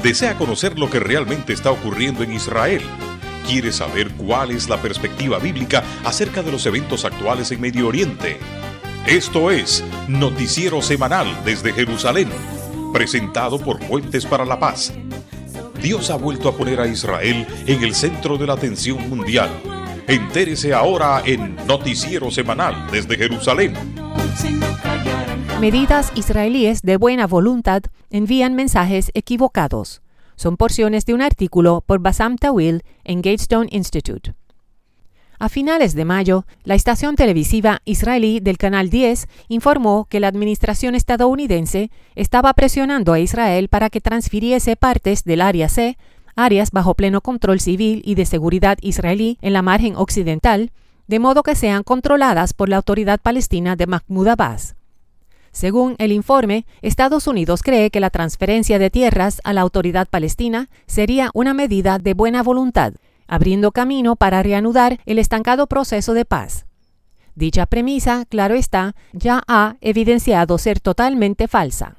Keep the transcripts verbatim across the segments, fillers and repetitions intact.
¿Desea conocer lo que realmente está ocurriendo en Israel? ¿Quiere saber cuál es la perspectiva bíblica acerca de los eventos actuales en Medio Oriente? Esto es Noticiero Semanal desde Jerusalén, presentado por Puentes para la Paz. Dios ha vuelto a poner a Israel en el centro de la atención mundial. Entérese ahora en Noticiero Semanal desde Jerusalén. Medidas israelíes de buena voluntad envían mensajes equivocados. Son porciones de un artículo por Bassam Tawil en Gatestone Institute. A finales de mayo, la estación televisiva israelí del Canal diez informó que la administración estadounidense estaba presionando a Israel para que transfiriese partes del Área C, áreas bajo pleno control civil y de seguridad israelí en la margen occidental, de modo que sean controladas por la Autoridad Palestina de Mahmoud Abbas. Según el informe, Estados Unidos cree que la transferencia de tierras a la Autoridad Palestina sería una medida de buena voluntad, abriendo camino para reanudar el estancado proceso de paz. Dicha premisa, claro está, ya ha evidenciado ser totalmente falsa.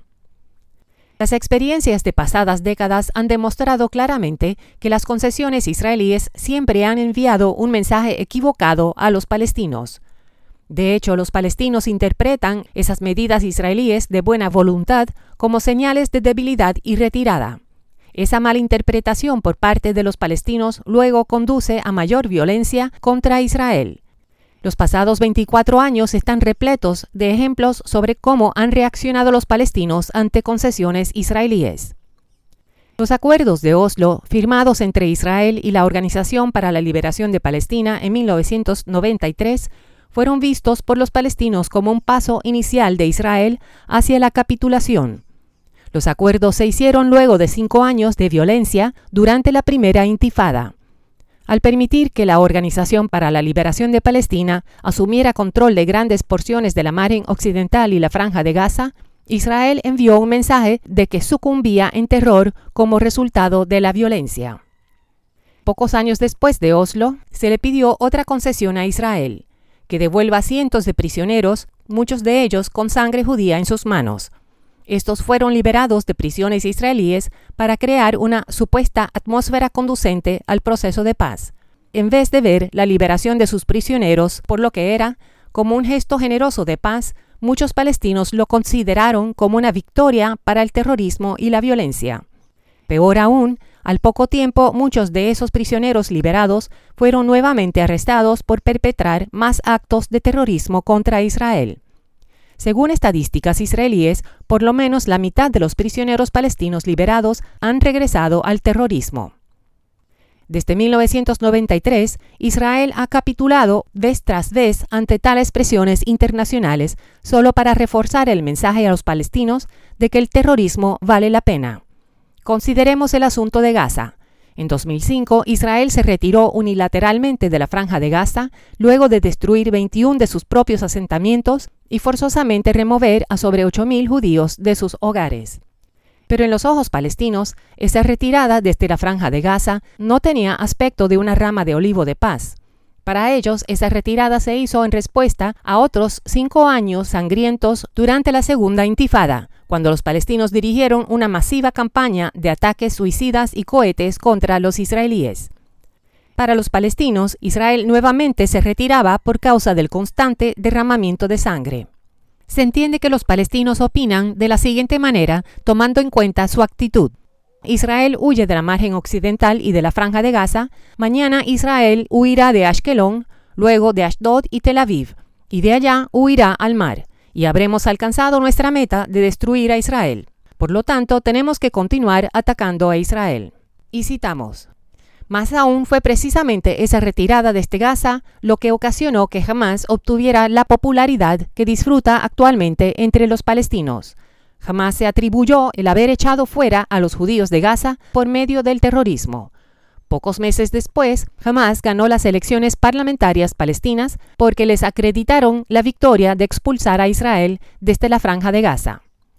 Las experiencias de pasadas décadas han demostrado claramente que las concesiones israelíes siempre han enviado un mensaje equivocado a los palestinos. De hecho, los palestinos interpretan esas medidas israelíes de buena voluntad como señales de debilidad y retirada. Esa malinterpretación por parte de los palestinos luego conduce a mayor violencia contra Israel. Los pasados veinticuatro años están repletos de ejemplos sobre cómo han reaccionado los palestinos ante concesiones israelíes. Los acuerdos de Oslo, firmados entre Israel y la Organización para la Liberación de Palestina en mil novecientos noventa y tres, fueron vistos por los palestinos como un paso inicial de Israel hacia la capitulación. Los acuerdos se hicieron luego de cinco años de violencia durante la primera intifada. Al permitir que la Organización para la Liberación de Palestina asumiera control de grandes porciones de la margen occidental y la Franja de Gaza, Israel envió un mensaje de que sucumbía en terror como resultado de la violencia. Pocos años después de Oslo, se le pidió otra concesión a Israel, que devuelva cientos de prisioneros, muchos de ellos con sangre judía en sus manos. Estos fueron liberados de prisiones israelíes para crear una supuesta atmósfera conducente al proceso de paz, en vez de ver la liberación de sus prisioneros por lo que era, como un gesto generoso de paz. Muchos palestinos lo consideraron como una victoria para el terrorismo y la violencia. Peor aún, al poco tiempo muchos de esos prisioneros liberados fueron nuevamente arrestados por perpetrar más actos de terrorismo contra Israel. Según estadísticas israelíes, por lo menos la mitad de los prisioneros palestinos liberados han regresado al terrorismo. Desde mil novecientos noventa y tres, Israel ha capitulado vez tras vez ante tales presiones internacionales solo para reforzar el mensaje a los palestinos de que el terrorismo vale la pena. Consideremos el asunto de Gaza. En dos mil cinco, Israel se retiró unilateralmente de la Franja de Gaza luego de destruir veintiuno de sus propios asentamientos y forzosamente remover a sobre ocho mil judíos de sus hogares. Pero en los ojos palestinos, esa retirada desde la Franja de Gaza no tenía aspecto de una rama de olivo de paz. Para ellos, esa retirada se hizo en respuesta a otros cinco años sangrientos durante la Segunda Intifada, cuando los palestinos dirigieron una masiva campaña de ataques suicidas y cohetes contra los israelíes. Para los palestinos, Israel nuevamente se retiraba por causa del constante derramamiento de sangre. Se entiende que los palestinos opinan de la siguiente manera, tomando en cuenta su actitud. Israel huye de la margen occidental y de la Franja de Gaza. Mañana Israel huirá de Ashkelon, luego de Ashdod y Tel Aviv, y de allá huirá al mar, y habremos alcanzado nuestra meta de destruir a Israel. Por lo tanto, tenemos que continuar atacando a Israel. Y citamos: más aún fue precisamente esa retirada desde Gaza lo que ocasionó que Hamás obtuviera la popularidad que disfruta actualmente entre los palestinos. Jamás se atribuyó el haber echado fuera a los judíos de Gaza por medio del terrorismo. Pocos meses después, Hamás ganó las elecciones parlamentarias palestinas porque les acreditaron la victoria de expulsar a Israel desde la Franja de Gaza.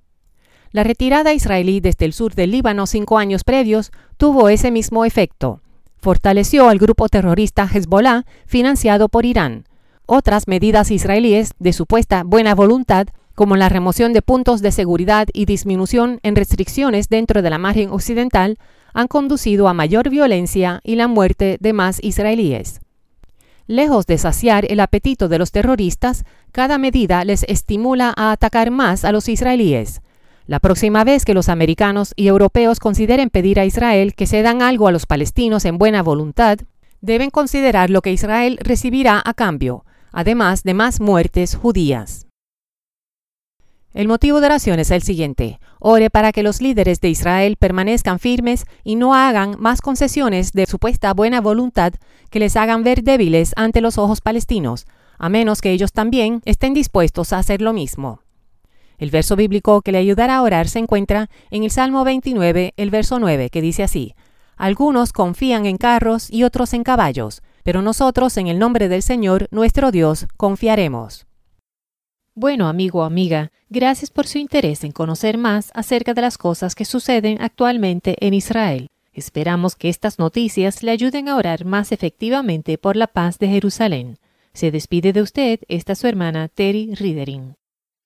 La retirada israelí desde el sur del Líbano cinco años previos tuvo ese mismo efecto. Fortaleció al grupo terrorista Hezbollah, financiado por Irán. Otras medidas israelíes de supuesta buena voluntad como la remoción de puntos de seguridad y disminución en restricciones dentro de la margen occidental, han conducido a mayor violencia y la muerte de más israelíes. Lejos de saciar el apetito de los terroristas, cada medida les estimula a atacar más a los israelíes. La próxima vez que los americanos y europeos consideren pedir a Israel que cedan algo a los palestinos en buena voluntad, deben considerar lo que Israel recibirá a cambio, además de más muertes judías. El motivo de oración es el siguiente: ore para que los líderes de Israel permanezcan firmes y no hagan más concesiones de supuesta buena voluntad que les hagan ver débiles ante los ojos palestinos, a menos que ellos también estén dispuestos a hacer lo mismo. El verso bíblico que le ayudará a orar se encuentra en el Salmo veintinueve, el verso nueve, que dice así: Algunos confían en carros y otros en caballos, pero nosotros en el nombre del Señor, nuestro Dios, confiaremos. Bueno, amigo o amiga, gracias por su interés en conocer más acerca de las cosas que suceden actualmente en Israel. Esperamos que estas noticias le ayuden a orar más efectivamente por la paz de Jerusalén. Se despide de usted esta su hermana Terry Riedering.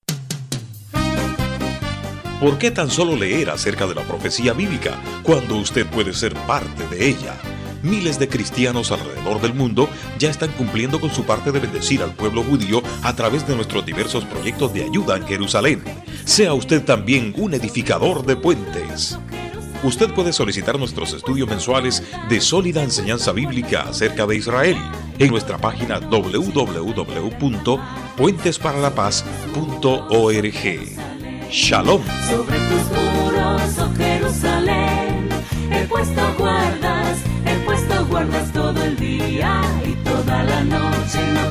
¿Por qué tan solo leer acerca de la profecía bíblica cuando usted puede ser parte de ella? Miles de cristianos alrededor del mundo ya están cumpliendo con su parte de bendecir al pueblo judío a través de nuestros diversos proyectos de ayuda en Jerusalén. Sea usted también un edificador de puentes. Usted puede solicitar nuestros estudios mensuales de sólida enseñanza bíblica acerca de Israel en nuestra página doble u doble u doble u punto puentes para la paz punto org. Shalom. Sobre tus muros, oh Jerusalén, he puesto guardas, he puesto guardas todo el día y toda la noche. No